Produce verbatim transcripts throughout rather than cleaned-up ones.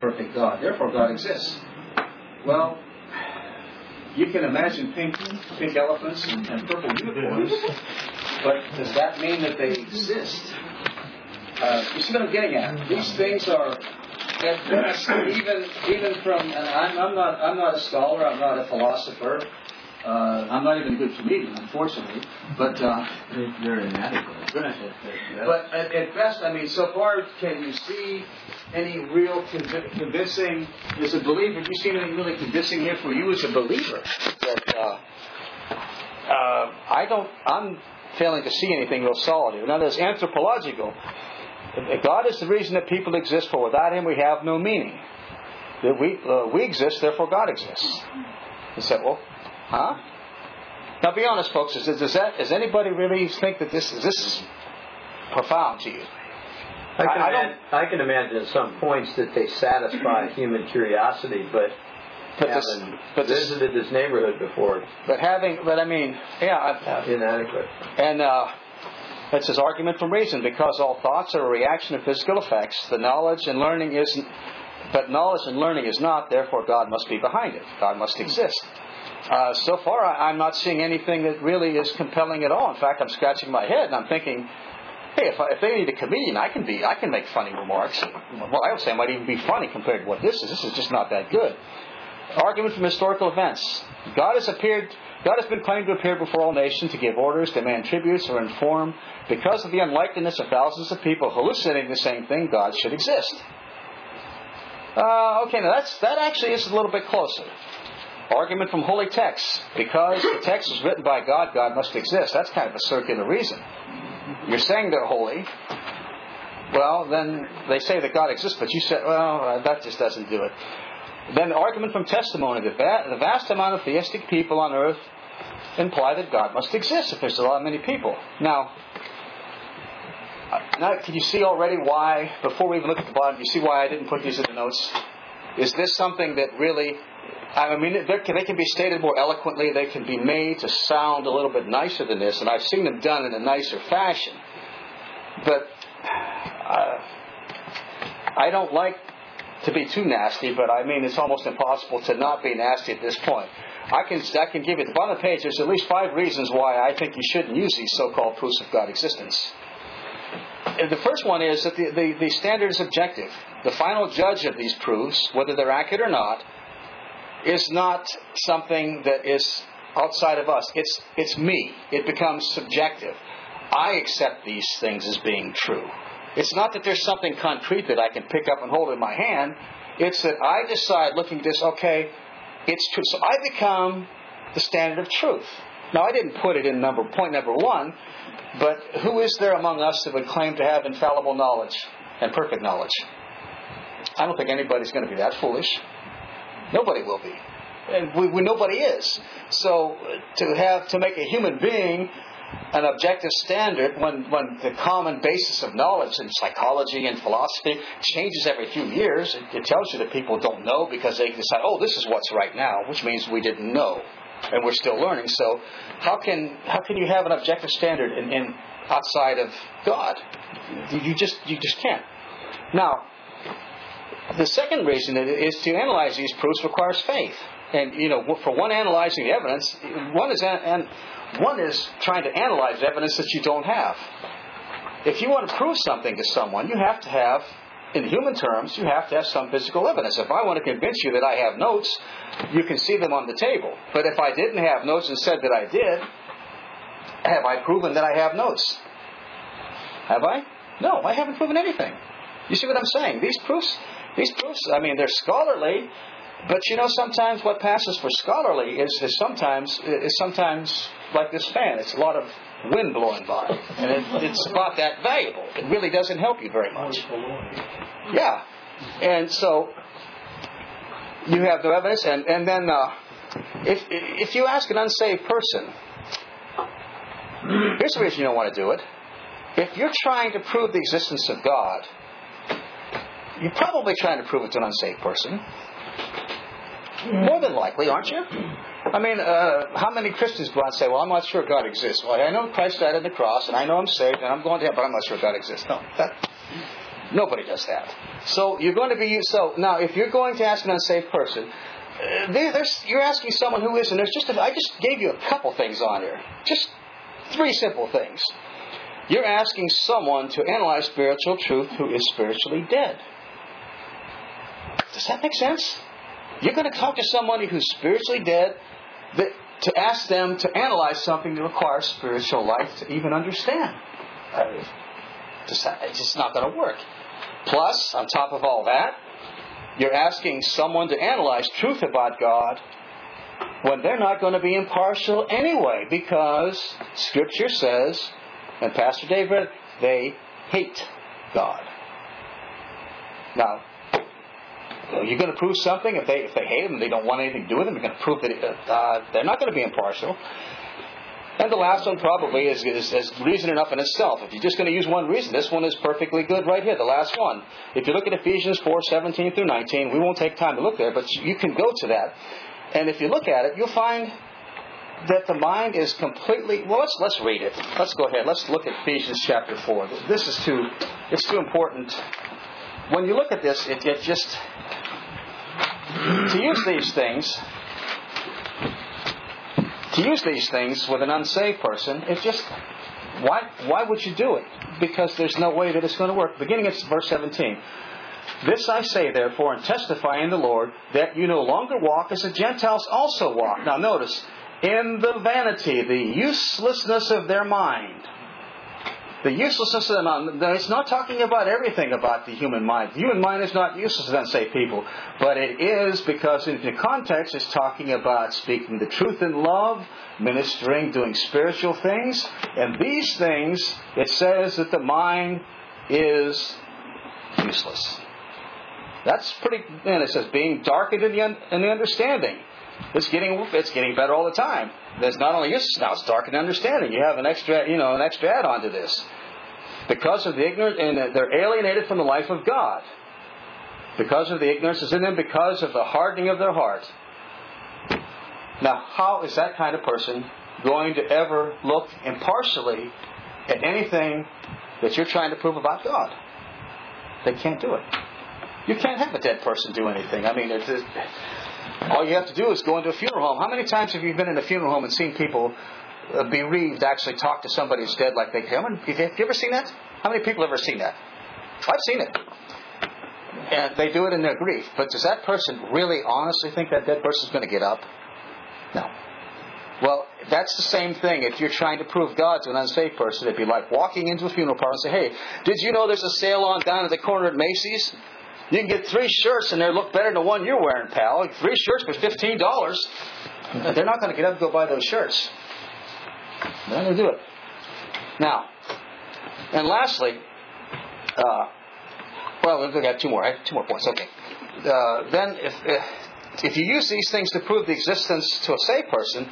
perfect God. Therefore, God exists. Well, you can imagine pink, pink elephants and, and purple unicorns, but does that mean that they exist? Uh, you see what I'm getting at? These things are, at best, even even from. And I'm, I'm not. I'm not a scholar. I'm not a philosopher. Uh, I'm not even a good comedian, unfortunately. But uh, you're inadequate. But at, at best, I mean, so far, can you see any real conv- convincing? As a believer, have you seen anything really convincing here for you as a believer? That uh, uh, I don't. I'm failing to see anything real solid here. Now, there's anthropological. God is the reason that people exist. For without Him, we have no meaning. That we uh, we exist, therefore God exists. You said, well. Huh? Now, be honest, folks. Is, does that? Does anybody really think that this is this is profound to you? I can, I, I, imagine, I can imagine at some points that they satisfy human curiosity, but, but haven't this, but visited this, this neighborhood before. But having, but I mean, yeah, I, inadequate. And uh, that's his argument from reason, because all thoughts are a reaction of physical effects. The knowledge and learning isn't, but knowledge and learning is not. Therefore, God must be behind it. God must exist. Uh, so far, I, I'm not seeing anything that really is compelling at all. In fact, I'm scratching my head and I'm thinking, hey, if, I, if they need a comedian, I can be, I can make funny remarks. Well, I would say it might even be funny compared to what this is. This is just not that good. Argument from historical events. God has appeared. God has been claimed to appear before all nations to give orders, demand tributes, or inform. Because of the unlikeliness of thousands of people hallucinating the same thing, God should exist. Uh, okay, now that's that actually is a little bit closer. Argument from holy texts. Because the text was written by God, God must exist. That's kind of a circular reason. You're saying they're holy. Well, then they say that God exists, but you said, well, that just doesn't do it. Then the argument from testimony. The, va- the vast amount of theistic people on earth imply that God must exist if there's a lot many people. Now, now, can you see already why, before we even look at the bottom, you see why I didn't put these in the notes? Is this something that really... I mean, they can be stated more eloquently. They can be made to sound a little bit nicer than this, and I've seen them done in a nicer fashion. But uh, I don't like to be too nasty, but I mean, it's almost impossible to not be nasty at this point. I can I can give you, at the bottom of the page, there's at least five reasons why I think you shouldn't use these so-called proofs of God's existence. And the first one is that the, the, the standard is objective. The final judge of these proofs, whether they're accurate or not, is not something that is outside of us. It's it's me. It becomes subjective. I accept these things as being true. It's not that there's something concrete that I can pick up and hold in my hand. It's that I decide, looking at this, okay, it's true. So I become the standard of truth. Now, I didn't put it in number point number one, but who is there among us that would claim to have infallible knowledge and perfect knowledge? I don't think anybody's going to be that foolish. Nobody will be. And we, we, nobody is. So to have to make a human being an objective standard when, when the common basis of knowledge in psychology and philosophy changes every few years, it, it tells you that people don't know because they decide, oh, this is what's right now, which means we didn't know. And we're still learning. So how can how can you have an objective standard in, in outside of God? You, you just you just can't. Now, the second reason is to analyze these proofs requires faith. And, you know, for one analyzing the evidence, one is and one is trying to analyze evidence that you don't have. If you want to prove something to someone, you have to have, in human terms, you have to have some physical evidence. If I want to convince you that I have notes, you can see them on the table. But if I didn't have notes and said that I did, have I proven that I have notes? Have I? No, I haven't proven anything. You see what I'm saying? These proofs... These proofs, I mean, they're scholarly, but you know, sometimes what passes for scholarly is, is sometimes is sometimes like this fan. It's a lot of wind blowing by, and it, it's not that valuable. It really doesn't help you very much. Yeah, and so you have the evidence, and and then uh, if if you ask an unsaved person, here's the reason you don't want to do it. If you're trying to prove the existence of God, you're probably trying to prove it to an unsaved person. More than likely, aren't you? I mean, uh, how many Christians go out and say, well, I'm not sure God exists. Well, I know Christ died on the cross, and I know I'm saved, and I'm going to heaven, but I'm not sure God exists. No, that, Nobody does that. So you're going to be so now. If you're going to ask an unsaved person, uh, there's, you're asking someone who isn't. There's just a, I just gave you a couple things on here, just three simple things. You're asking someone to analyze spiritual truth who is spiritually dead. Does that make sense? You're going to talk to somebody who's spiritually dead that, to ask them to analyze something that requires spiritual life to even understand. Uh, just, it's just not going to work. Plus, on top of all that, you're asking someone to analyze truth about God when they're not going to be impartial anyway, because Scripture says, and Pastor Dave read, they hate God. Now, you're going to prove something. If they if they hate Him and they don't want anything to do with Him, you're going to prove that uh, they're not going to be impartial. And the last one probably is, is, is reason enough in itself. If you're just going to use one reason, this one is perfectly good right here, the last one. If you look at Ephesians four, seventeen through nineteen, we won't take time to look there, but you can go to that. And if you look at it, you'll find that the mind is completely... Well, let's let's read it. Let's go ahead. Let's look at Ephesians chapter four. This is too... It's too important. When you look at this, it, it just... To use these things... To use these things with an unsaved person, it just... Why, why would you do it? Because there's no way that it's going to work. Beginning at verse seventeen. This I say, therefore, and testify in the Lord, that you no longer walk as the Gentiles also walk. Now notice, in the vanity, the uselessness of their mind. The uselessness of their mind. It's not talking about everything about the human mind. The human mind is not useless to unsaved people. But it is because in the context it's talking about speaking the truth in love, ministering, doing spiritual things. And these things, it says that the mind is useless. That's pretty, and it says being darkened in the, un, in the understanding. It's getting it's getting better all the time. There's not only useless now, it's darkened understanding. You have an extra, you know, an extra add-on to this. Because of the ignorance, and they're alienated from the life of God. Because of the ignorance that's in them, because of the hardening of their heart. Now, how is that kind of person going to ever look impartially at anything that you're trying to prove about God? They can't do it. You can't have a dead person do anything. I mean, it's, it's, all you have to do is go into a funeral home. How many times have you been in a funeral home and seen people uh, bereaved actually talk to somebody who's dead like they can? Have you ever seen that? How many people have ever seen that? I've seen it. And they do it in their grief. But does that person really honestly think that dead person's going to get up? No. Well, that's the same thing. If you're trying to prove God to an unsaved person, it'd be like walking into a funeral parlor and say, hey, did you know there's a sale on down at the corner at Macy's? You can get three shirts and they look better than the one you're wearing, pal. Three shirts for fifteen dollars. They're not going to get up and go buy those shirts. They're not going to do it. Now, and lastly, uh, well, we've got two more, right? Two more points. Okay. Uh, then, if, if if you use these things to prove the existence to a saved person,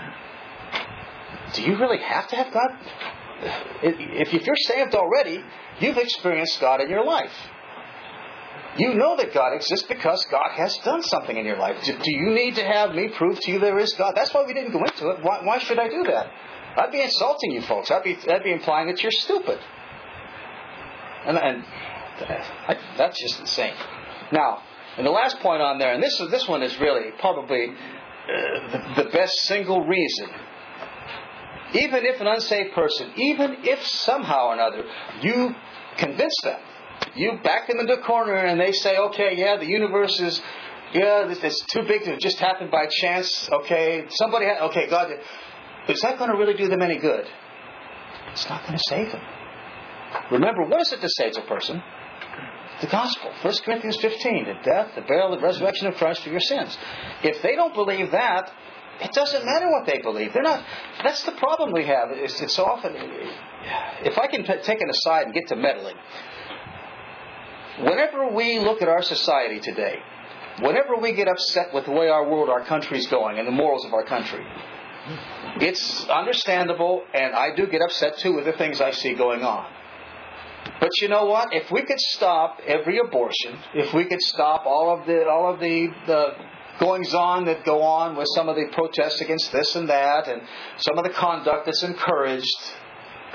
do you really have to have God? If, if you're saved already, you've experienced God in your life. You know that God exists because God has done something in your life. Do, do you need to have me prove to you there is God? That's why we didn't go into it. Why, why should I do that? I'd be insulting you folks. I'd be, I'd be implying that you're stupid. And, and I, that's just insane. Now, and the last point on there, and this this one is really probably uh, the, the best single reason. Even if an unsaved person, even if somehow or another you convince them, you back them into a corner and they say, okay, yeah, the universe is, yeah, it's too big to just happen by chance. Okay, somebody, ha- okay, God, is that going to really do them any good? It's not going to save them. Remember, what is it that saves a person? The gospel. First Corinthians fifteen, the death, the burial, the resurrection of Christ for your sins. If they don't believe that, it doesn't matter what they believe. They're not. That's the problem we have. It's, it's so often. If I can t- take an aside and get to meddling, whenever we look at our society today, whenever we get upset with the way our world, our country is going, and the morals of our country, it's understandable, and I do get upset too with the things I see going on. But you know what? If we could stop every abortion, if we could stop all of the all of the, the goings on that go on with some of the protests against this and that, and some of the conduct that's encouraged,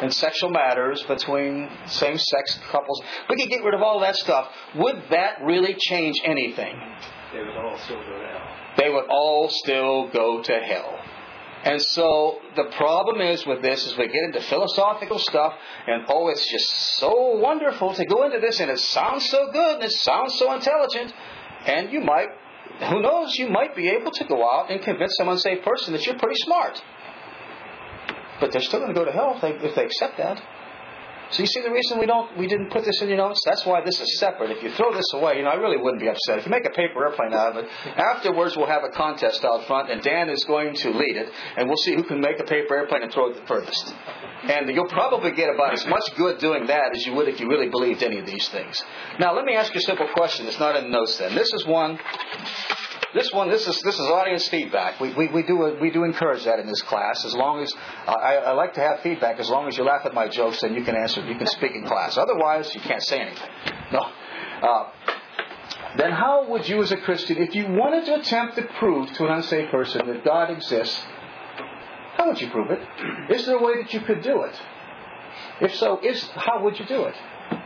and sexual matters between same-sex couples. We could get rid of all that stuff. Would that really change anything? They would all still go to hell. They would all still go to hell. And so the problem is with this is we get into philosophical stuff and oh, it's just so wonderful to go into this and it sounds so good and it sounds so intelligent. And you might, who knows, you might be able to go out and convince some unsaved person that you're pretty smart. But they're still going to go to hell if they, if they accept that. So you see the reason we don't, we didn't put this in your notes? That's why this is separate. If you throw this away, you know, I really wouldn't be upset. If you make a paper airplane out of it, afterwards we'll have a contest out front, and Dan is going to lead it, and we'll see who can make a paper airplane and throw it the furthest. And you'll probably get about as much good doing that as you would if you really believed any of these things. Now, let me ask you a simple question. It's not in the notes then. This is one... This one, this is this is audience feedback. We we, we do we do encourage that in this class. As long as uh, I, I like to have feedback. As long as you laugh at my jokes, then you can answer. You can speak in class. Otherwise, you can't say anything. No. Uh, then how would you, as a Christian, if you wanted to attempt to prove to an unsaved person that God exists, how would you prove it? Is there a way that you could do it? If so, is how would you do it?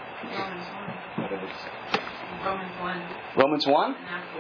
Romans one. Romans one.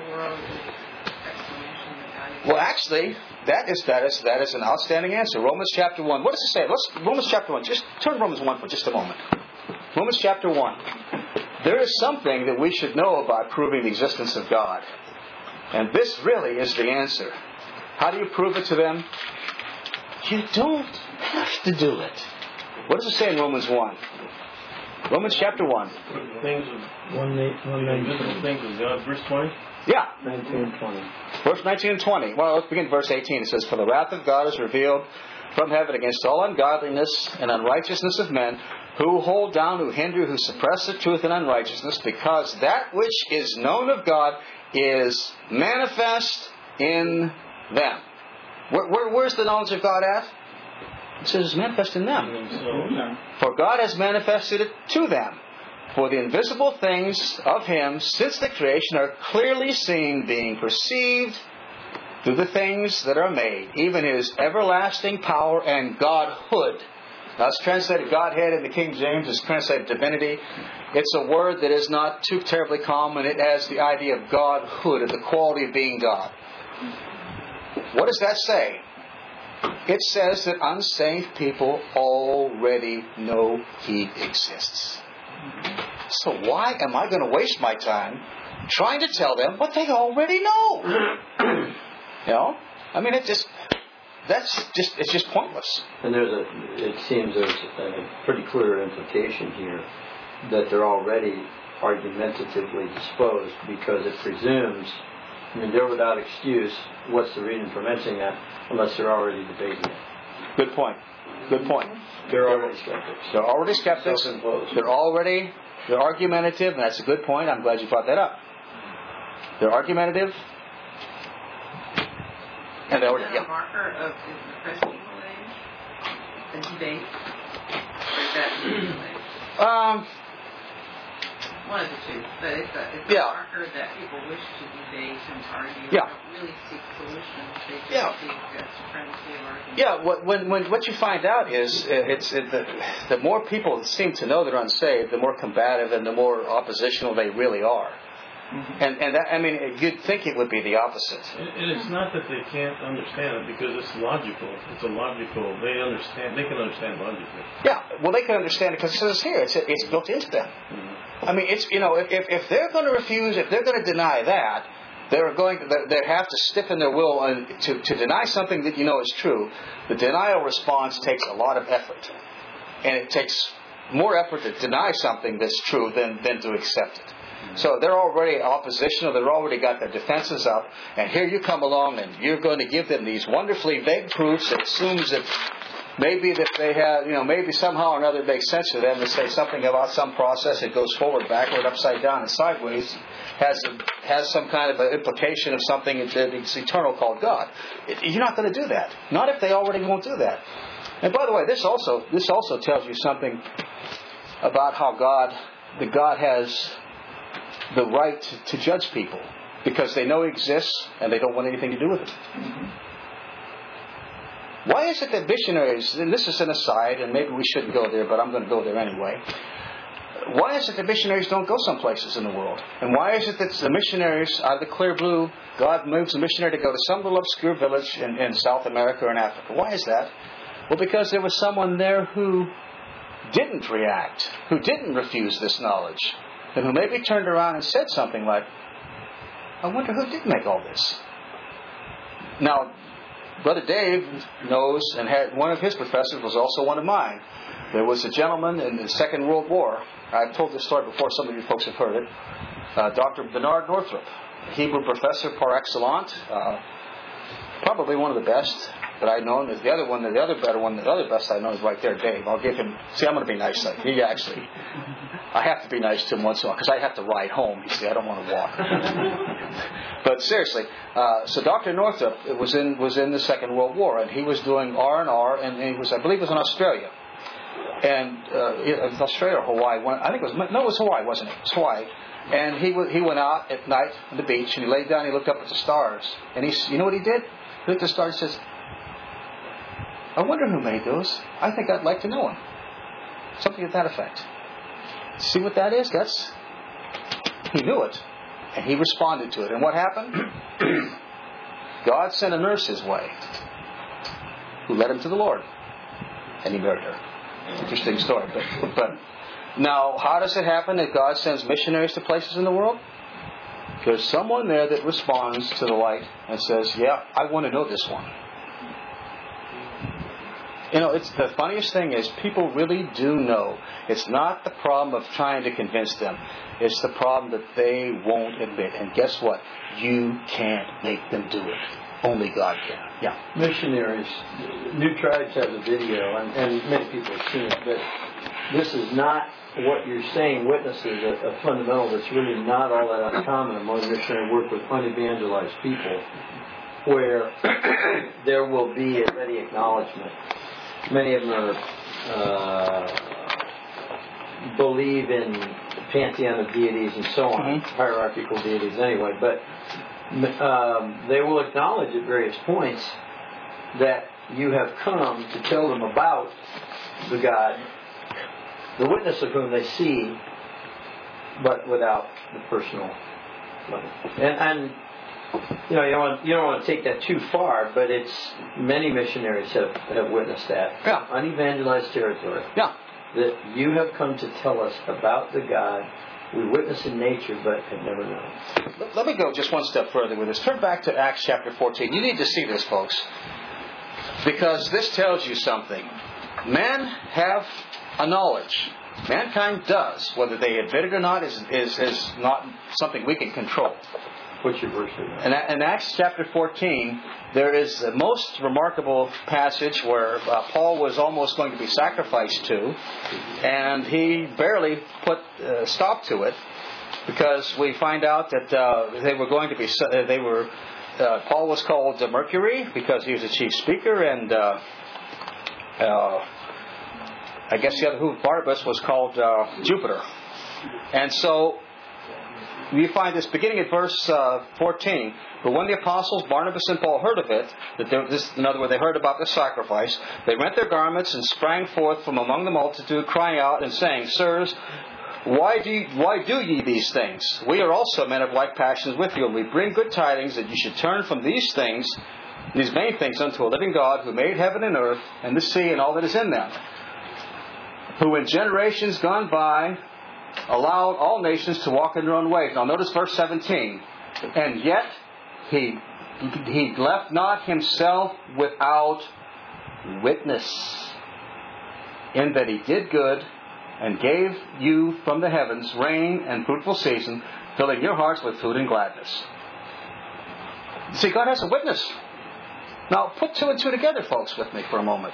Well, actually, that is that is that is an outstanding answer. Romans chapter one. What does it say? Let's Romans chapter one. Just turn to Romans one for just a moment. Romans chapter one. There is something that we should know about proving the existence of God, and this really is the answer. How do you prove it to them? You don't have to do it. What does it say in Romans one? Romans chapter one. Things of one invisible things of God. Verse twenty. Yeah. nineteen and twenty. Verse nineteen and twenty. Well, let's begin verse eighteen. It says, "For the wrath of God is revealed from heaven against all ungodliness and unrighteousness of men, who hold down, who hinder, who suppress the truth in unrighteousness, because that which is known of God is manifest in them." Where, where, where's the knowledge of God at? It says it's manifest in them. For God has manifested it to them. For the invisible things of Him since the creation are clearly seen, being perceived through the things that are made, even His everlasting power and Godhood. Now it's translated Godhead in the King James. It's translated divinity. It's a word that is not too terribly common. It has the idea of Godhood, of the quality of being God. What does that say? It says that unsaved people already know He exists. So why am I going to waste my time trying to tell them what they already know? You know? I mean, it just, that's just, it's just pointless. And there's a, it seems there's a pretty clear implication here that they're already argumentatively disposed, because it presumes, I mean, they're without excuse. What's the reason for mentioning that unless they're already debating it? Good point. Good point. They're already skeptics. They're already skeptics. They're already, they're argumentative, and that's a good point. I'm glad you brought that up. They're argumentative. And they already, Is that a marker of the present evil age? The debate? Or is that the evil age? Um... One of the two, but it's a, it's a yeah. marker that people wish to debate and argue. Yeah. They don't really seek solutions. They just Yeah. seek uh, supremacy of argument. Yeah, what, when, when, what you find out is uh, it's it, the, the more people seem to know they're unsaved, the more combative and the more oppositional they really are. Mm-hmm. And and that, I mean, you'd think it would be the opposite. And, and it's not that they can't understand it, because it's logical. It's a logical. They understand. They can understand logically. Yeah, well, they can understand it because it says here it's it's built into them. Mm-hmm. I mean, it's you know if if they're going to refuse, if they're going to deny that, they're going to they have to stiffen their will and to to deny something that you know is true. The denial response takes a lot of effort, and it takes more effort to deny something that's true than than to accept it. So they're already oppositional, they've already got their defenses up, and here you come along and you're going to give them these wonderfully vague proofs that assumes that maybe that they have, you know, maybe somehow or another it makes sense to them to say something about some process that goes forward, backward, upside down, and sideways, has a, has some kind of an implication of something that's eternal called God. You're not going to do that. Not if they already won't do that. And by the way, this also this also tells you something about how God, that God has the right to, to judge people, because they know He exists and they don't want anything to do with it. Why is it that missionaries, and this is an aside, and maybe we shouldn't go there, but I'm going to go there anyway. Why is it that missionaries don't go some places in the world? And why is it that the missionaries, out of the clear blue, God moves a missionary to go to some little obscure village in, in South America or in Africa? Why is that? Well, because there was someone there who didn't react, who didn't refuse this knowledge, and who maybe turned around and said something like, I wonder who did make all this. Now, Brother Dave knows, and had one of his professors was also one of mine. There was a gentleman in the Second World War. I've told this story before. Some of you folks have heard it. Uh, Doctor Bernard Northrup, Hebrew professor par excellence, uh, probably one of the best that I know. There's the other one, the other better one, the other best I know is right there, Dave. I'll give him. See, I'm going to be nice. Like he actually, I have to be nice to him once in a while because I have to ride home. You see, I don't want to walk. But seriously, uh, so Doctor Northrup was in was in the Second World War, and he was doing R and R, and he was, I believe, it was in Australia. And uh, Australia or Hawaii, I think it was, no, it was Hawaii, wasn't it? It was Hawaii. And he he went out at night on the beach, and he laid down, and he looked up at the stars. And he, you know what he did? He looked at the stars and says, I wonder who made those. I think I'd like to know him. Something to that effect. See what that is? That's, he knew it. And he responded to it. And what happened? God sent a nurse his way who led him to the Lord. And he married her. Interesting story. But, but now, how does it happen that God sends missionaries to places in the world? There's someone there that responds to the light and says, yeah, I want to know this one. You know, it's the funniest thing is people really do know. It's not the problem of trying to convince them. It's the problem that they won't admit. And guess what? You can't make them do it. Only God can. Yeah. Missionaries. New Tribes has a video, and, and many people have seen it, but this is not what you're saying. Witnesses a, a fundamental that's really not all that uncommon among missionary work with unevangelized people, where there will be a ready acknowledgement. Many of them are, uh, believe in the pantheon of deities and so on, mm-hmm. hierarchical deities anyway, but um, they will acknowledge at various points that you have come to tell them about the God, the witness of whom they see, but without the personal level. And, and you know, you don't, want, you don't want to take that too far, but it's many missionaries have, have witnessed that. Yeah. Unevangelized territory. Yeah. That you have come to tell us about the God we witness in nature but have never known. Let, let me go just one step further with this. Turn back to Acts chapter fourteen. You need to see this, folks, because this tells you something. Men have a knowledge. Mankind does. Whether they admit it or not is, is, is not something we can control. What's your verse? In, in Acts chapter fourteen, there is the most remarkable passage where uh, Paul was almost going to be sacrificed to, and he barely put uh, stop to it, because we find out that uh, they were going to be. Uh, they were. Uh, Paul was called uh, Mercury because he was the chief speaker, and uh, uh, I guess the other who Barnabas was called uh, Jupiter, and so. We find this beginning at verse uh, fourteen. But when the apostles Barnabas and Paul heard of it, that there, this, in other words, they heard about the sacrifice, they rent their garments and sprang forth from among the multitude, crying out and saying, Sirs, why do ye, why do ye these things? We are also men of like passions with you, and we bring good tidings that you should turn from these things, these main things, unto a living God who made heaven and earth and the sea and all that is in them, who in generations gone by allowed all nations to walk in their own ways. Now notice verse seventeen. And yet he he left not himself without witness, in that he did good and gave you from the heavens rain and fruitful season, filling your hearts with food and gladness. See, God has a witness. Now put two and two together, folks, with me for a moment.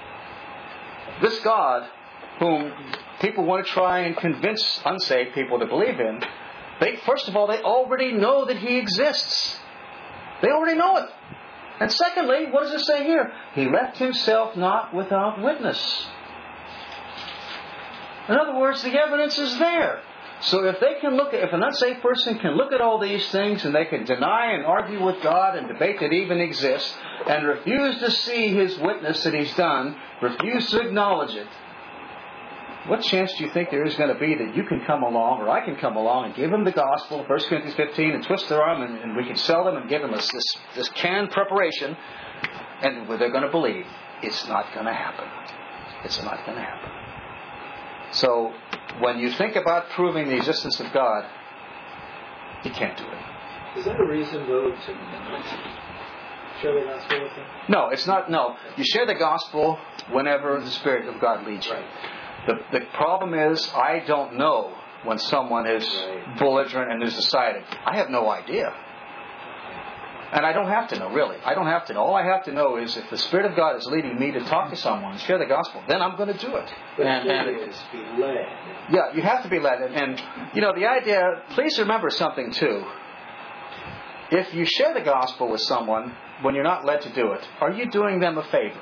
This God, whom people want to try and convince unsaved people to believe in, they, first of all, they already know that He exists. They already know it. And secondly, what does it say here? He left Himself not without witness. In other words, the evidence is there. So if they can look at, if an unsaved person can look at all these things and they can deny and argue with God and debate that even exists and refuse to see His witness that He's done, refuse to acknowledge it, what chance do you think there is going to be that you can come along, or I can come along and give them the gospel, First Corinthians fifteen, and twist their arm, and, and we can sell them and give them this, this, this canned preparation, and they're going to believe? It's not going to happen. It's not going to happen. So, when you think about proving the existence of God, you can't do it. Is that a reason, though, to share the gospel with them? No, it's not. No. You share the gospel whenever the Spirit of God leads you. Right. The, the problem is, I don't know when someone is Right. belligerent and is decided. I have no idea. And I don't have to know, really. I don't have to know. All I have to know is if the Spirit of God is leading me to talk to someone and share the gospel, then I'm going to do it. But and, and it is be led. Yeah, you have to be led. And, and, you know, the idea, please remember something, too. If you share the gospel with someone when you're not led to do it, are you doing them a favor?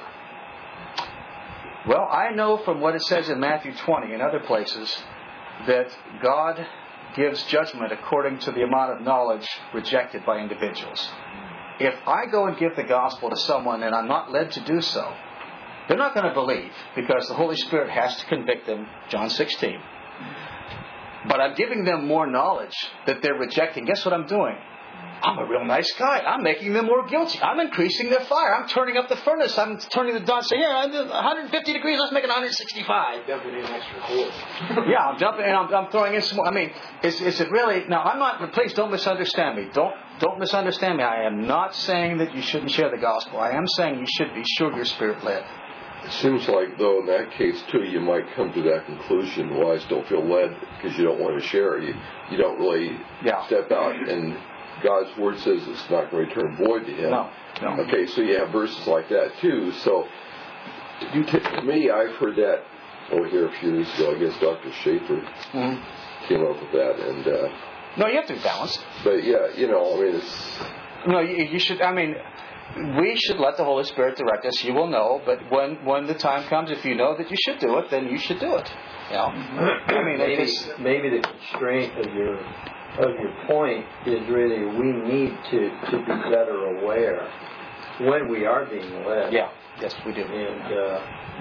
Well, I know from what it says in Matthew twenty and other places that God gives judgment according to the amount of knowledge rejected by individuals. If I go and give the gospel to someone and I'm not led to do so, they're not going to believe because the Holy Spirit has to convict them, John sixteen. But I'm giving them more knowledge that they're rejecting. Guess what I'm doing? I'm a real nice guy. I'm making them more guilty. I'm increasing their fire. I'm turning up the furnace. I'm turning the dawn. Say, here, I'm one hundred fifty degrees. Let's make it one hundred sixty-five. Dumping in extra coal. Yeah, I'm dumping and I'm, I'm throwing in some more. I mean, is, is it really? Now, I'm not. Please don't misunderstand me. Don't don't misunderstand me. I am not saying that you shouldn't share the gospel. I am saying you should be sure you're Spirit led. It seems like, though, in that case, too, you might come to that conclusion. Well, I still feel led because you don't want to share. You you don't really Yeah. step out, and God's Word says it's not going to return void to Him. No, no. Okay, so you have verses like that, too. So, you t- to me, I've heard that over here a few years ago. I guess Doctor Schaefer Mm-hmm. came up with that. And uh, No, you have to be balanced. But, yeah, you know, I mean, it's... No, you, you should. I mean, we should let the Holy Spirit direct us. You will know, but when when the time comes, if you know that you should do it, then you should do it. You know? I mean, maybe, it's, maybe the constraint of your of your point is really we need to, to be better aware when we are being led. yeah, yes, we do. And uh,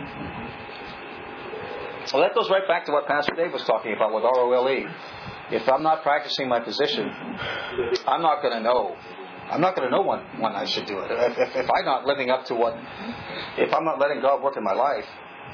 Well, that goes right back to what Pastor Dave was talking about with R O L E. If I'm not practicing my position, I'm not going to know. I'm not going to know when, when I should do it. If, if, if I'm not living up to what, if I'm not letting God work in my life,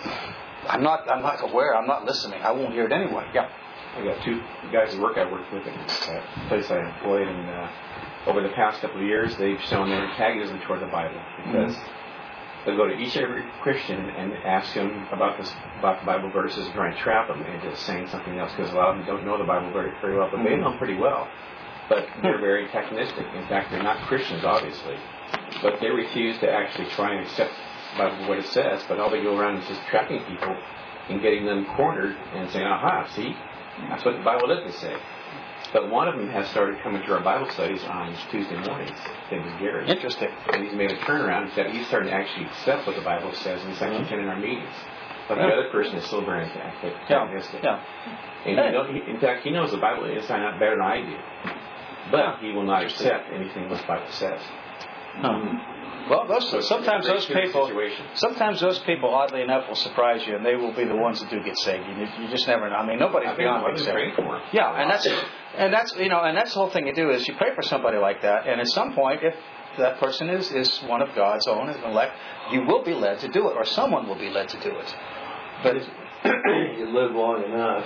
I'm not. I'm not aware. I'm not listening. I won't hear it anyway. Yeah. I got two guys at work I worked with at the place I employed, and uh, over the past couple of years, they've shown their antagonism toward the Bible because mm-hmm. they'll go to each and every Christian and ask them about this, about the Bible verses, and try and trap them into saying something else because a lot of them don't know the Bible very, very well, but mm-hmm. they know them pretty well. But they're very antagonistic. In fact, they're not Christians, obviously, but they refuse to actually try and accept the Bible what it says. But all they go around is just trapping people and getting them cornered and saying, "Aha, see." That's what the Bible doesn't say. But one of them has started coming to our Bible studies on Tuesday mornings. His name is Gary. Interesting. And he's made a turnaround that he's starting to actually accept what the Bible says, and he's actually attending our meetings. But the other person is still very antagonistic. Yeah. And he know, he, in fact, he knows the Bible inside out better than I do. But he will not accept anything what the Bible says. Huh. Well, those, so sometimes those people, situation. sometimes those people, oddly enough, will surprise you, and they will be the ones that do get saved. You, you just never know. I mean, nobody's beyond being saved. Yeah, and that's and that's you know, and that's the whole thing you do is you pray for somebody like that, and at some point, if that person is is one of God's own, is elect, you will be led to do it, or someone will be led to do it. But if you live long enough,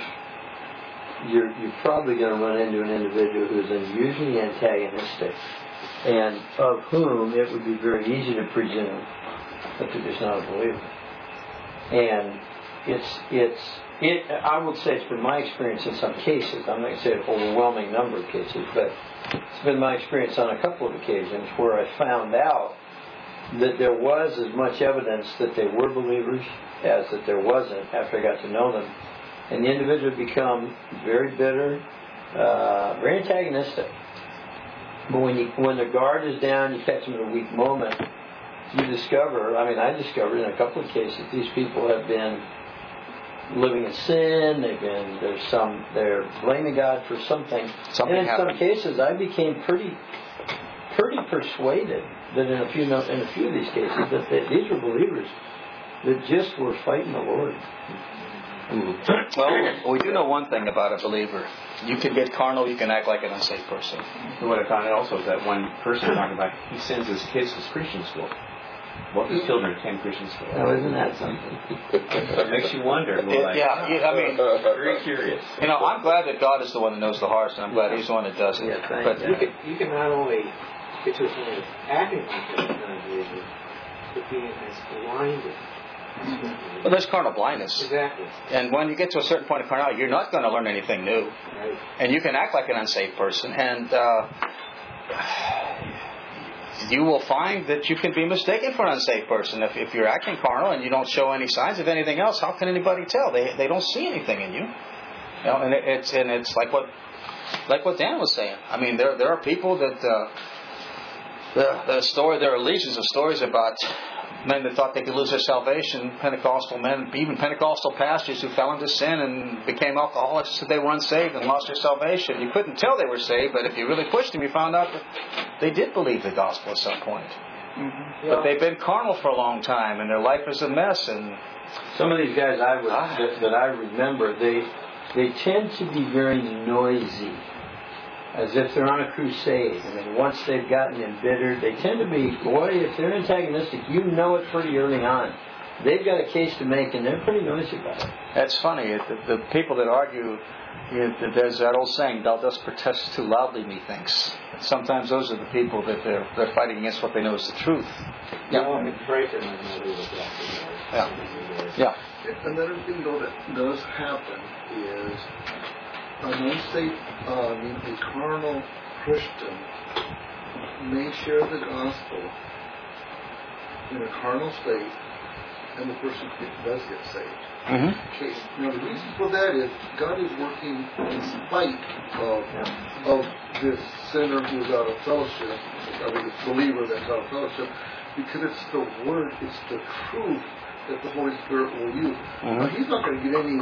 you're you're probably going to run into an individual who is unusually antagonistic, and of whom it would be very easy to presume that they're just not a believer. And it's it's it. I would say it's been my experience in some cases. I'm not going to say an overwhelming number of cases, but it's been my experience on a couple of occasions where I found out that there was as much evidence that they were believers as that there wasn't after I got to know them. And the individual become very bitter, uh, very antagonistic. But when you, when the guard is down, you catch them at a weak moment, you discover, I mean, I discovered in a couple of cases, these people have been living in sin. They've been there's some they're blaming God for something. Something and in happened. some cases, I became pretty pretty persuaded that in a few no- in a few of these cases that they, these were believers that just were fighting the Lord. Well, we do know one thing about a believer. You can get carnal, you can act like an unsafe person. And what I found out also is that one person talking about, he sends his kids to Christian school. Both his children attend Christian school. Now, isn't that something? It makes you wonder. It- Like, yeah, you- I mean, very curious. You know, I'm glad that God is the one that knows the hearts, and I'm glad He's the one that does it. Yeah, thank But you. You can, you can not only get to a point of acting like an unbeliever, but being as blinded. well, there's carnal blindness. Exactly. And when you get to a certain point of carnality, you're not going to learn anything new. Right. And you can act like an unsafe person, and uh, you will find that you can be mistaken for an unsafe person. If, if you're acting carnal and you don't show any signs of anything else, how can anybody tell? They they don't see anything in you. You know, and it, it's and it's like what like what Dan was saying. I mean, there there are people that uh, the the story there are legions of stories about men that thought they could lose their salvation, Pentecostal men, even Pentecostal pastors who fell into sin and became alcoholics, said they were unsaved and lost their salvation. You couldn't tell they were saved, but if you really pushed them, you found out that they did believe the gospel at some point. Mm-hmm. But they've been carnal for a long time, and their life is a mess. And Some of these guys I would, that, that I remember, they they tend to be very noisy, as if they're on a crusade. I mean, once they've gotten embittered, they tend to be, boy, if they're antagonistic, you know it pretty early on. They've got a case to make, and they're pretty noisy about it. that's funny. The, the people that argue, you know, there's that old saying, "Thou dost protest too loudly, methinks." Sometimes those are the people that they're they're fighting against what they know is the truth. Yeah. No, it's breaking my mother with that. Yeah. Yeah. Another thing, though, that does happen is an unsafe, uh, I mean, a carnal Christian may share the gospel in a carnal state, and the person does get saved. Mm-hmm. Okay. Now, the reason for that is God is working in spite of of this sinner who's out of fellowship, or this believer that's out of fellowship, because it's the Word, it's the truth that the Holy Spirit will use. Mm-hmm. Now, He's not going to get any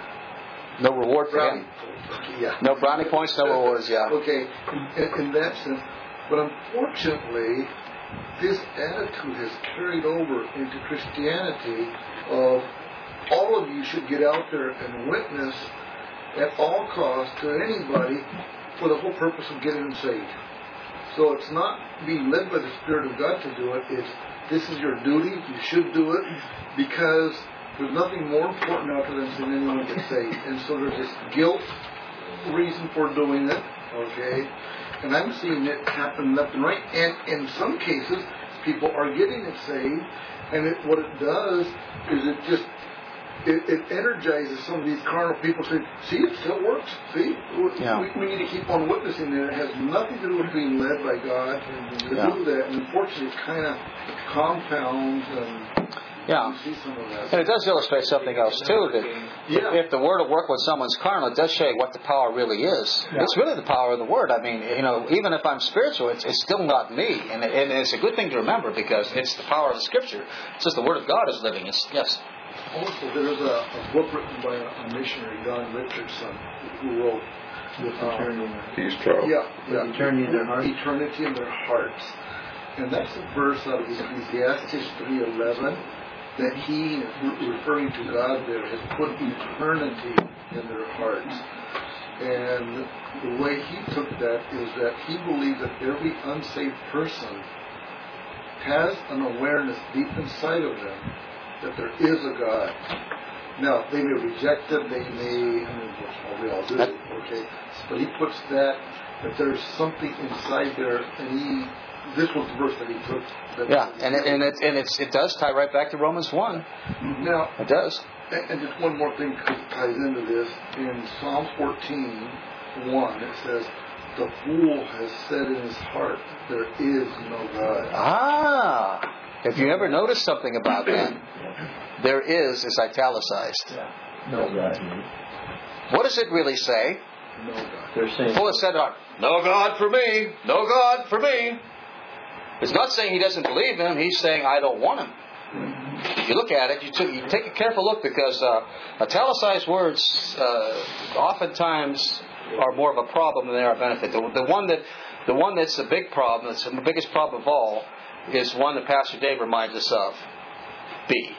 No reward for brownie him. points. Yeah. No brownie points, no rewards. Yeah. Okay, in, in that sense. But unfortunately, this attitude has carried over into Christianity of all of you should get out there and witness at all costs to anybody for the whole purpose of getting them saved. So it's not being led by the Spirit of God to do it. It's this is your duty. You should do it because there's nothing more important out there than seeing anyone get saved. And so there's this guilt reason for doing it. Okay, and I'm seeing it happen left and right. And in some cases, people are getting it saved, and it, what it does is it just It, it energizes some of these carnal people saying, see, it still works. See, Yeah. we, we need to keep on witnessing that. It has nothing to do with being led by God to Yeah. do that. And unfortunately, it kind of compounds and Yeah. you see some of that. And it does illustrate something else too, that Yeah. if the Word will work with someone's carnal, it does show you what the power really is. Yeah. It's really the power of the Word. I mean, you know, even if I'm spiritual, it's, it's still not me. And, and it's a good thing to remember because it's the power of the Scripture. It says the Word of God is living. It's, yes. Also, there's a, a book written by a, a missionary, Don Richardson, who wrote uh, Peace Trial. Yeah, yeah. Eternity in their hearts. Eternity in their hearts. And that's a verse out of Ecclesiastes three eleven that he, referring to God there, has put eternity in their hearts. And the way he took that is that he believes that every unsaved person has an awareness deep inside of them that there is a God. Now, they may reject it, they may, I mean, well, we all do, okay? But he puts that, that there's something inside there, and he, this was the verse that he took. That Yeah, and it, and, it, and it's, it does tie right back to Romans one. Now, It does. and, and just one more thing ties into this. In Psalm fourteen, one, it says, the fool has said in his heart, there is no God. Ah! If you ever notice something about that, there is is italicized. No God. What does it really say? No God. They're saying, Well, it said, uh, no God for me, no God for me. It's not saying he doesn't believe in him, he's saying, I don't want him. if you look at it, you, took, you take a careful look because uh, italicized words uh, oftentimes are more of a problem than they are a benefit. The, the one that the one that's the big problem, that's the biggest problem of all, is one that Pastor Dave reminds us of. Be.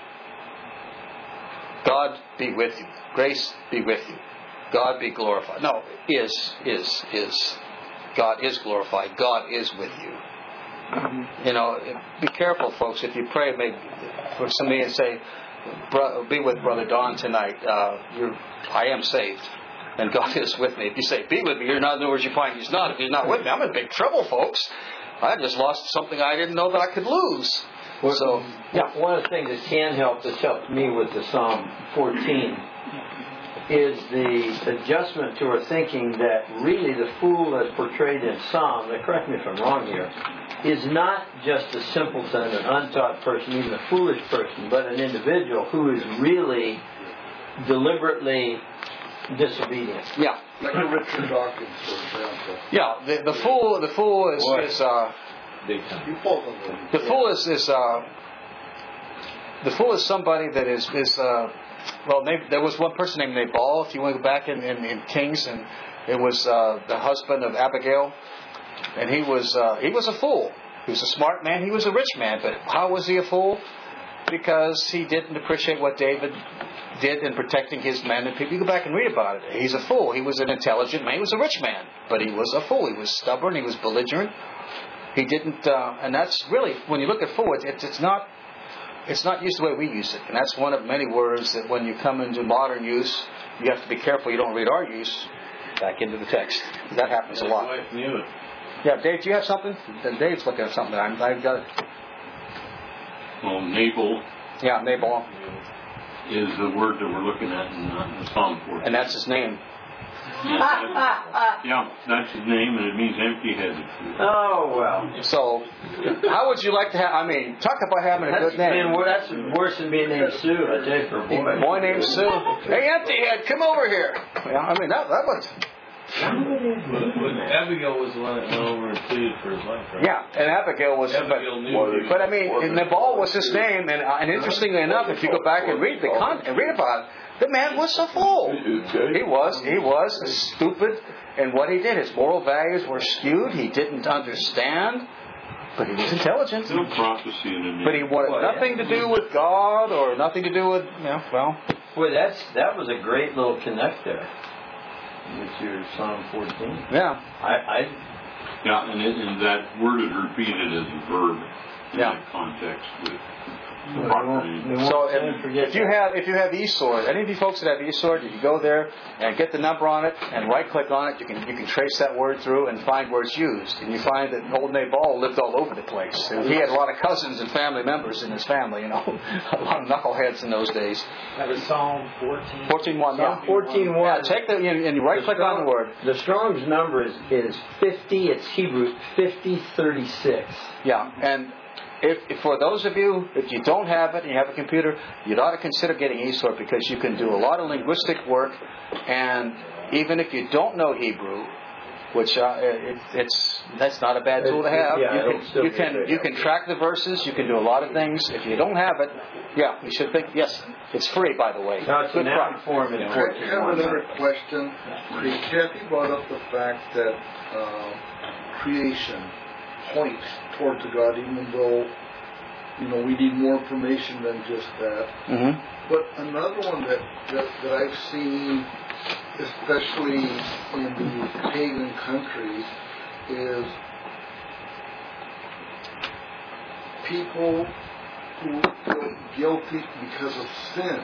God be with you. Grace be with you. God be glorified. No, is, is, is. God is glorified. God is with you. Mm-hmm. You know, be careful, folks. If you pray, maybe for somebody and say, "Be with Brother Don tonight." Uh, you're, I am saved, and God is with me. If you say, "Be with me," you're not. In other words, you find He's not. If He's not with me, I'm in big trouble, folks. I just lost something I didn't know that I could lose. Well, so, yeah. One of the things that can help, that's helped me with the Psalm fourteen, is the adjustment to our thinking that really the fool as portrayed in Psalm, now correct me if I'm wrong here, is not just a simpleton, an untaught person, even a foolish person, but an individual who is really deliberately disobedient. Yeah. Like a Richard Dawkins, for example. Yeah, the, the fool the fool is, is uh Big time. You fall on them. the fool is, is uh the fool is somebody that is is uh well they, there was one person named Nabal, if you want to go back in, in, in Kings, and it was uh the husband of Abigail, and he was uh he was a fool. He was a smart man, he was a rich man, but how was he a fool? Because he didn't appreciate what David did in protecting his men and people. You go back and read about it. He's a fool. He was an intelligent man. He was a rich man, but he was a fool. He was stubborn. He was belligerent. He didn't, uh, and that's really, when you look at fool, it's, it's not, it's not used the way we use it. And that's one of many words that when you come into modern use, you have to be careful you don't read our use back into the text. That happens a lot. My wife knew it. Yeah, Dave, do you have something? Then Dave's looking at something. I'm, I've got it. Well, Nabal Yeah, Nabal. is the word that we're looking at in, uh, in Psalm fourteen. And that's his name. Yeah, that- yeah, that's his name, and it means empty-headed. Oh, well. So, how would you like to have, I mean, talk about having a That's, good name. been, that's worse than being named Sue, I tell you, for a boy. Boy named Sue. Hey, empty head, come over here. Yeah, I mean, that, that was... But, but Abigail was the one that went over and pleaded for his life, right? Yeah, and Abigail was... Abigail knew but, he but I mean, and Nabal was his name, and, uh, and interestingly enough, if you go back and read the con- and read about it, the man was a fool. He was. He was stupid in what he did. His moral values were skewed. He didn't understand, but he was intelligent. No prophecy in it. But he wanted nothing to do with God or nothing to do with, you know, well... Boy, that's, that was a great little connect there with your Psalm fourteen. Yeah. I, I Yeah, and, it, and that word is repeated as a verb in Yeah. that context with the we proper won't, name. we won't So soon if, forget if you that. have if you have eSword, any of you folks that have eSword, you can go there and get the number on it and right click on it. You can you can trace that word through and find where it's used. And you find that old Nabal lived all over the place. And he had a lot of cousins and family members in his family. You know, a lot of knuckleheads in those days. That was Psalm fourteen. Fourteen one. Psalm Yeah. fourteen one. Yeah. Take the and, and you right click on the word. The Strong's number is, is fifty, it's Hebrew, fifty thirty-six. Yeah. And If, if for those of you, if you don't have it and you have a computer, you'd ought to consider getting eSword because you can do a lot of linguistic work, and even if you don't know Hebrew, which uh, it, it's that's not a bad tool to have. Yeah, you it'll can still you be can great. you can track the verses. You can do a lot of things. If you don't have it, yeah, you should think. Yes, it's free, by the way. Now, it's Good an price. app form in I fourteen have one. another question. Kathy brought up the fact that uh, creation points toward to God, even though you know we need more information than just that. Mm-hmm. But another one that, that, that I've seen, especially in the pagan countries, is people who feel guilty because of sin.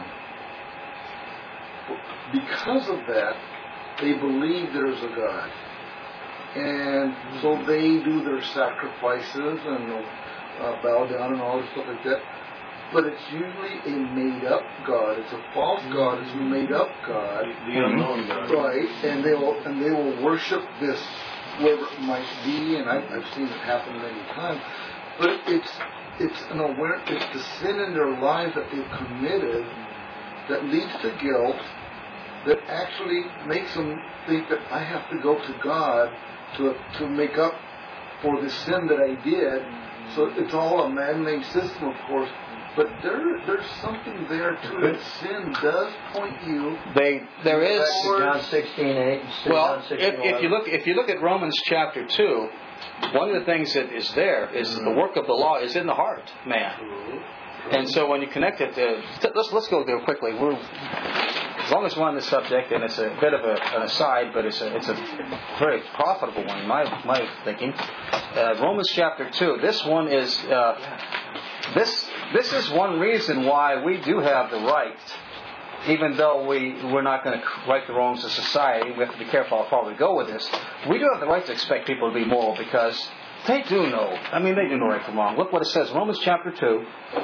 Because of that, they believe there's a God. And so they do their sacrifices and uh, bow down and all this stuff like that. But it's usually a made-up God. It's a false God. It's a made-up God. The, the unknown God. Right, and they will and they will worship this, whoever it might be, and I've, I've seen it happen many times. But it's it's an aware, it's the sin in their lives that they've committed that leads to guilt, that actually makes them think that I have to go to God to to make up for the sin that I did. So it's all a man-made system, of course. But there, there's something there too that sin does point you. They there is. Back to John sixteen eight. Well, if, if you look if you look at Romans chapter two, one of the things that is there is the work of the law is in the heart, man. And so when you connect it to, let's let's go there quickly. We're as long as we're on this subject, and it's a bit of a, an aside, but it's a it's a very profitable one in my my thinking. Uh, Romans chapter two. This one is uh, this this is one reason why we do have the right, even though we we're not going to right the wrongs of society. We have to be careful how far we go with this. We do have the right to expect people to be moral because they do know. I mean, they do know right from wrong. Look what it says, Romans chapter two.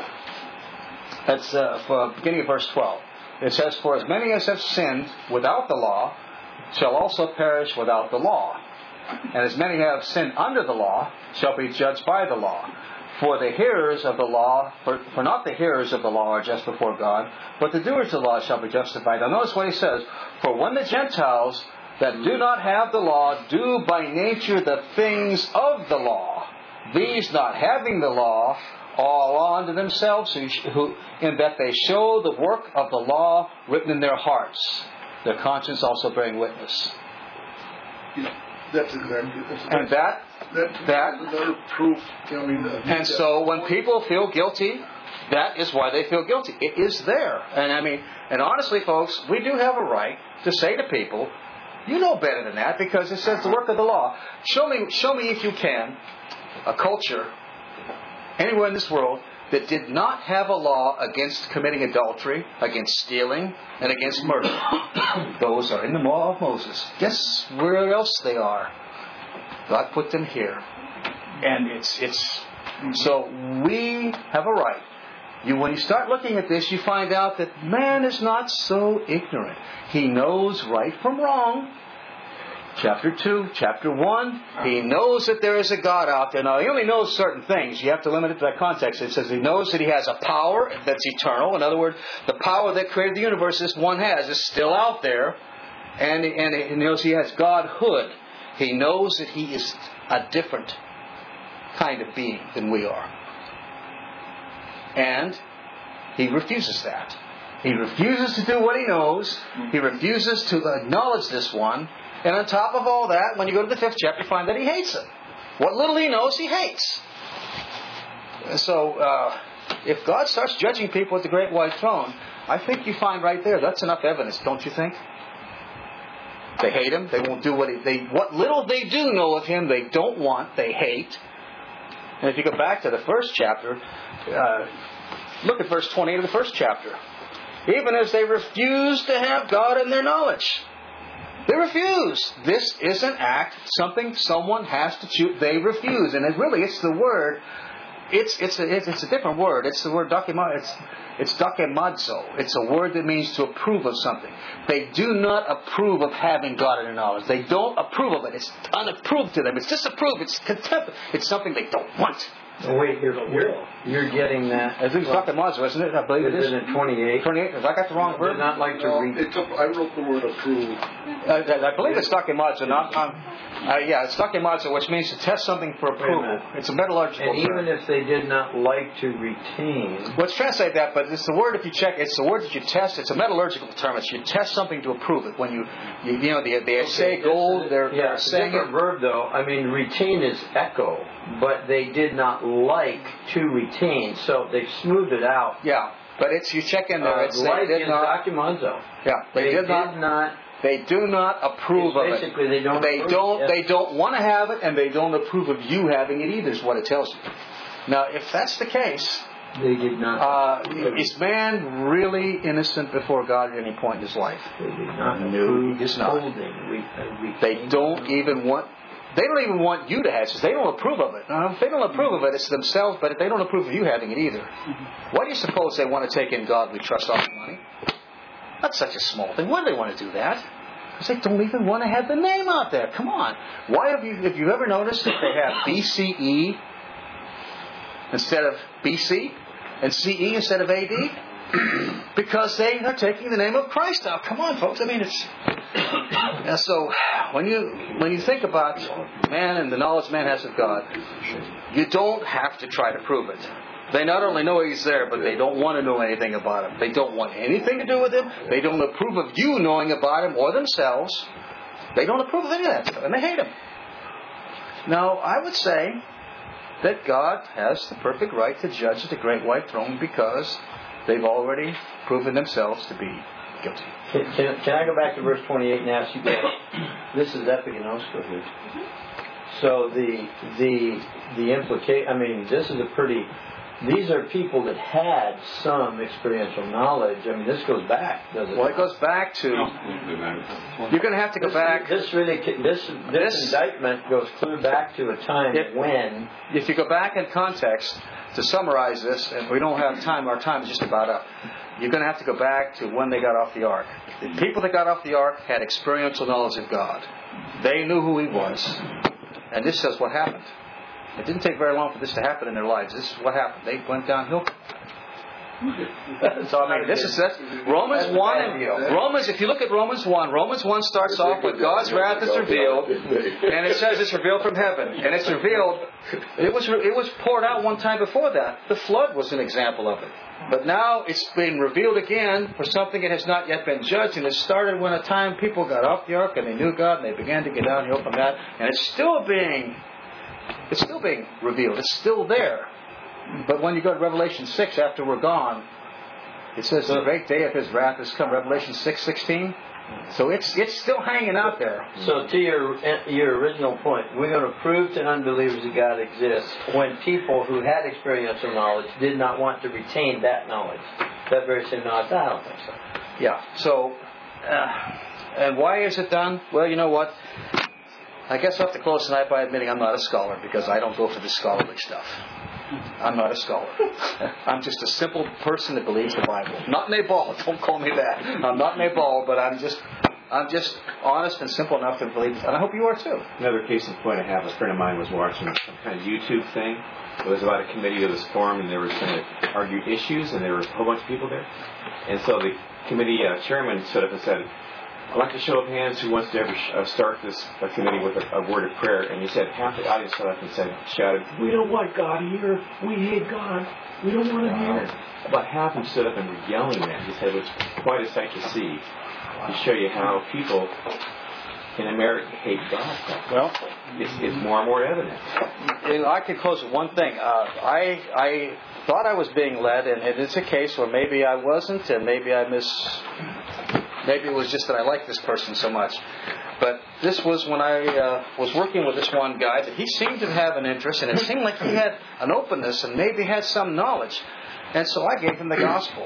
That's uh, for beginning of verse twelve. It says, "For as many as have sinned without the law shall also perish without the law. And as many have sinned under the law shall be judged by the law. For the hearers of the law, for, for not the hearers of the law are just before God, but the doers of the law shall be justified." Now notice what he says. "For when the Gentiles that do not have the law do by nature the things of the law, these not having the law all on to themselves, who, who, in that they show the work of the law written in their hearts, their conscience also bearing witness." Yeah, that's exactly. That's, And that, that, that, that's another proof. I mean, uh, and so when people feel guilty, that is why they feel guilty. It is there. And I mean, and honestly, folks, we do have a right to say to people, you know better than that, because it says the work of the law. Show me, show me if you can, a culture anywhere in this world that did not have a law against committing adultery, against stealing, and against murder. Those are in the law of Moses. Guess where else they are? God put them here. And it's it's so we have a right. You when you start looking at this, you find out that man is not so ignorant. He knows right from wrong. Chapter two, chapter one, he knows that there is a God out there. Now, he only knows certain things. You have to limit it to that context. It says he knows that he has a power that's eternal. In other words, the power that created the universe, this one has, is still out there. And, and he knows he has Godhood. He knows that he is a different kind of being than we are. And he refuses that. He refuses to do what he knows. He refuses to acknowledge this one. And on top of all that, when you go to the fifth chapter, you find that he hates it. What little he knows, he hates. So, uh, if God starts judging people at the great white throne, I think you find right there, that's enough evidence, don't you think? They hate him. They won't do what he, they, what little they do know of him, they don't want, they hate. And if you go back to the first chapter, uh, look at verse twenty-eight of the first chapter. "Even as they refuse to have God in their knowledge." They refuse. This is an act, something someone has to choose. They refuse. And it really, it's the word, it's it's a, it's a different word. It's the word dokima, it's, it's dokemadzo. It's a word that means to approve of something. They do not approve of having God in their knowledge. They don't approve of it. It's unapproved to them. It's disapproved. It's contempt. It's something they don't want. Oh, wait, you're, you're, you're getting that. I think it's dokemadzo, isn't it? I believe it is. Isn't it twenty-eight? twenty-eight. Have I got the wrong verb? Did not like to well, read. it's a, I wrote the word approve. Uh, I believe it's dokemadzo. Not, um, uh, yeah, it's dokemadzo, which means to test something for approval. It's a metallurgical And term. even if they did not like to retain. Well, it's translate that, but it's the word, if you check, it's the word that you test. It's a metallurgical term. It's you test something to approve it. When you, you, you know, they, they Okay, say gold, they're, yeah, they're it's a saying different it. verb though. I mean, retain is echo, but they did not like to retain, so they smoothed it out. Yeah, but it's, you check in there, Uh, it's, they like did in not, Documenzo. yeah, they, They did not, not. they do not approve of it. Basically, they don't. They approve. don't, Yes. they don't want to have it, and they don't approve of you having it either, is what it tells you. Now, if that's the case, They did not. uh, is man really innocent before God at any point in his life? They did not No, approve he is not. holding. Re, uh, retain. They don't even want. They don't even want you to have it. They don't approve of it. Now, if they don't approve of it, it's themselves, but they don't approve of you having it either. Why do you suppose they want to take in godly trust offering money? That's such a small thing. Why do they want to do that? Because they don't even want to have the name out there. Come on. Why have you, if you ever noticed that they have B C E instead of B C and C E instead of A D? Because they are taking the name of Christ out. Come on, folks. I mean, it's... And so, when you when you think about man and the knowledge man has of God, you don't have to try to prove it. They not only know He's there, but they don't want to know anything about Him. They don't want anything to do with Him. They don't approve of you knowing about Him or themselves. They don't approve of any of that stuff, and they hate Him. Now, I would say that God has the perfect right to judge at the great white throne because they've already proven themselves to be guilty. Can, can, can I go back to verse twenty-eight and ask you guys? This is epigenosko here. So the the the implication. I mean, this is a pretty. These are people that had some experiential knowledge. I mean, this goes back, doesn't it? Well, it goes back to. You're going to have to go this, back. This really, this this, this indictment goes clear back to a time it, when. If you go back in context to summarize this, and we don't have time, our time is just about up. You're going to have to go back to when they got off the ark. The people that got off the ark had experiential knowledge of God. They knew who He was. And this says what happened. It didn't take very long for this to happen in their lives. This is what happened. They went downhill. So I mean, this is that's, Romans one. And, Romans. If you look at Romans one, Romans one starts off with God's wrath is revealed, and it says it's revealed from heaven, and it's revealed. It was it was poured out one time before that. The flood was an example of it, but now it's been revealed again for something that has not yet been judged, and it started when a time people got off the ark and they knew God, and they began to get downhill from that, and it's still being it's still being revealed. It's still there. But when you go to Revelation six, after we're gone, it says the great day of His wrath has come. Revelation six sixteen. So it's it's still hanging out there. So to your your original point, we're going to prove to unbelievers that God exists when people who had experiential knowledge did not want to retain that knowledge. That very same knowledge. I don't think so. Yeah. So, uh, and why is it done? Well, you know what? I guess I'll have to close tonight by admitting I'm not a scholar because I don't go for the scholarly stuff. I'm not a scholar. I'm just a simple person that believes the Bible. Not Nabal. Don't call me that. I'm not Nabal, but I'm just I'm just honest and simple enough to believe it. And I hope you are too. Another case in point I have, a friend of mine was watching some kind of YouTube thing. It was about a committee that was formed, and they were going to argue issues, and there was a whole bunch of people there. And so the committee uh, chairman stood up and said, I'd like a show of hands who wants to ever sh- uh, start this uh, committee with a, a word of prayer. And he said, half the audience stood up and said, shouted, we don't want God here. We hate God. We don't want Him here. About half of them stood up and were yelling that. He said it was quite a sight to see, to show you how people in America hate God. Well, it's, it's more and more evident. You know, I could close with one thing. Uh, I I thought I was being led, and it's a case where maybe I wasn't, and maybe I miss... Maybe it was just that I liked this person so much. But this was when I uh, was working with this one guy that he seemed to have an interest, and it seemed like he had an openness and maybe had some knowledge. And so I gave him the gospel.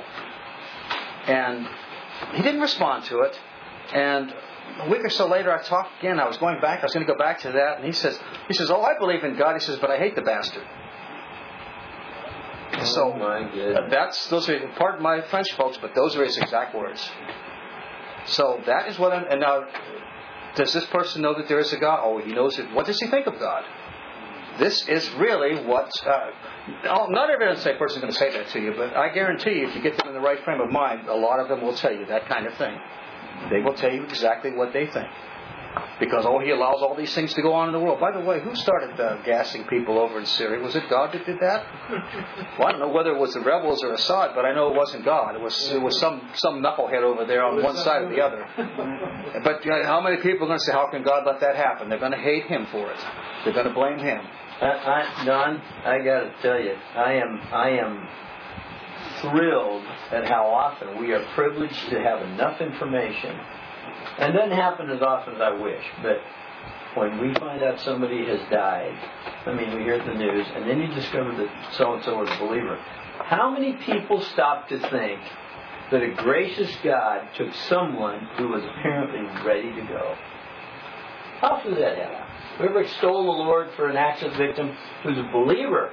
And he didn't respond to it. And a week or so later I talked again. I was going back. I was going to go back to that. And he says, he says, oh, I believe in God. He says, but I hate the bastard. So oh that's those are, pardon my French folks, but those are his exact words. So that is what I'm... And now, does this person know that there is a God? Oh, he knows it. What does he think of God? This is really what... Uh, not every unsaved person is going to say that to you, but I guarantee you, if you get them in the right frame of mind, a lot of them will tell you that kind of thing. They will tell you exactly what they think. Because, oh, he allows all these things to go on in the world. By the way, who started uh, gassing people over in Syria? Was it God that did that? Well, I don't know whether it was the rebels or Assad, but I know it wasn't God. It was it was some, some knucklehead over there on one side or the other. But you know, how many people are going to say, how can God let that happen? They're going to hate Him for it. They're going to blame Him. I, I, Don, I got to tell you, I am I am thrilled at how often we are privileged to have enough information. And it doesn't happen as often as I wish, but when we find out somebody has died, I mean, we hear the news, and then you discover that so-and-so was a believer. How many people stop to think that a gracious God took someone who was apparently ready to go? How often does that happen? We ever extol the Lord for an accident victim who's a believer?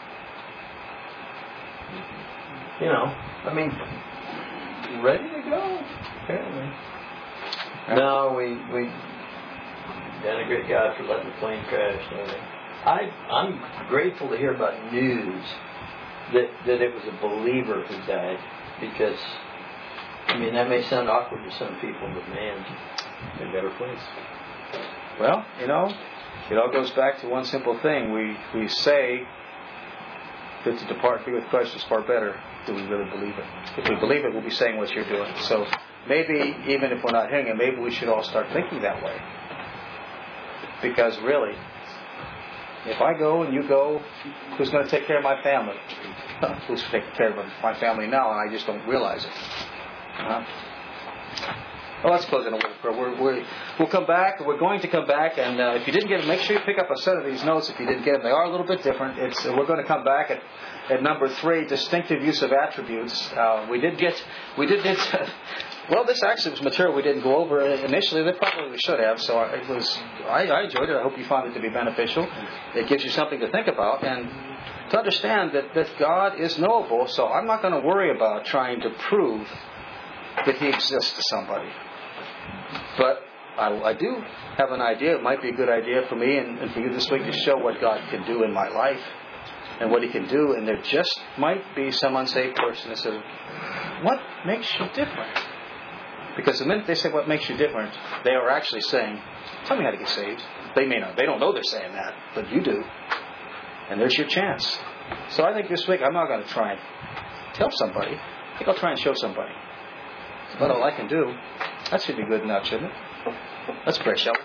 You know, I mean, ready to go, apparently. No, we we denigrate God for letting the plane crash. I I'm grateful to hear about news that that it was a believer who died, because I mean that may sound awkward to some people, but man, in a better place. Well, you know, it all goes back to one simple thing. We we say that to depart and be with Christ is far better. Do we really believe it? If we believe it, we'll be saying what you're doing. So maybe, even if we're not hearing it, maybe we should all start thinking that way. Because really, if I go and you go, who's going to take care of my family? Who's taking care of my family now, and I just don't realize it? Uh-huh. Well, let's close in a word of prayer. We're, we're, we'll come back. We're going to come back, and uh, if you didn't get them, make sure you pick up a set of these notes. If you didn't get them, they are a little bit different. It's uh, we're going to come back at, at number three, distinctive use of attributes. Uh, we did get, we did get. Well, this actually was material we didn't go over initially. That probably we should have. So it was. I, I enjoyed it. I hope you found it to be beneficial. It gives you something to think about and to understand that, that God is knowable. So I'm not going to worry about trying to prove that He exists to somebody. But I, I do have an idea. It might be a good idea for me and, and for you this week to show what God can do in my life and what He can do. And there just might be some unsaved person that says, "What makes you different?" Because the minute they say, "What makes you different?" they are actually saying, "Tell me how to get saved." They may not. They don't know they're saying that, but you do. And there's your chance. So I think this week I'm not going to try and tell somebody. I think I'll try and show somebody. That's about all I can do. That should be good enough, shouldn't it? Let's pray, shall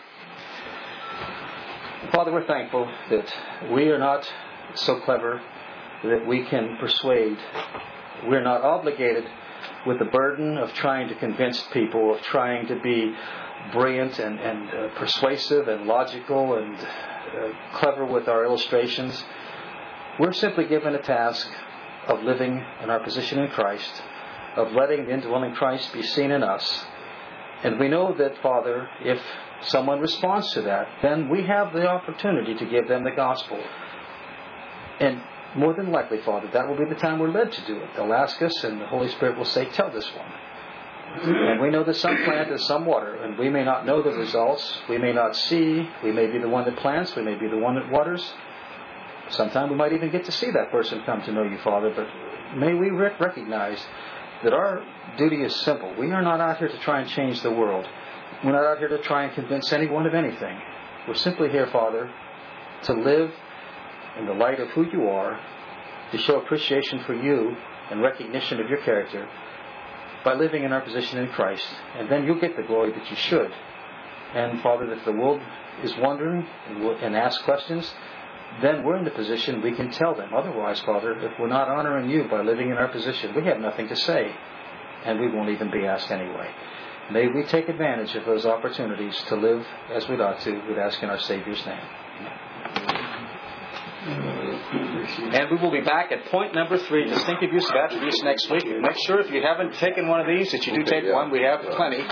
we? Father, we're thankful that we are not so clever that we can persuade. We're not obligated with the burden of trying to convince people, of trying to be brilliant and, and uh, persuasive and logical and uh, clever with our illustrations. We're simply given a task of living in our position in Christ, of letting the indwelling Christ be seen in us. And we know that, Father, if someone responds to that, then we have the opportunity to give them the gospel. And more than likely, Father, that will be the time we're led to do it. They'll ask us, and the Holy Spirit will say, "Tell this one." And we know that some plant and some water, and we may not know the results. We may not see. We may be the one that plants. We may be the one that waters. Sometime we might even get to see that person come to know you, Father. But may we recognize that our duty is simple. We are not out here to try and change the world. We're not out here to try and convince anyone of anything. We're simply here, Father, to live in the light of who you are, to show appreciation for you and recognition of your character by living in our position in Christ. And then you'll get the glory that you should. And, Father, if the world is wondering and asks questions, then we're in the position we can tell them. Otherwise, Father, if we're not honoring you by living in our position, we have nothing to say, and we won't even be asked anyway. May we take advantage of those opportunities to live as we ought to. We'd ask in our Savior's name. And we will be back at point number three, distinctive use of attributes, next week. Make sure if you haven't taken one of these that you do take one. We have plenty.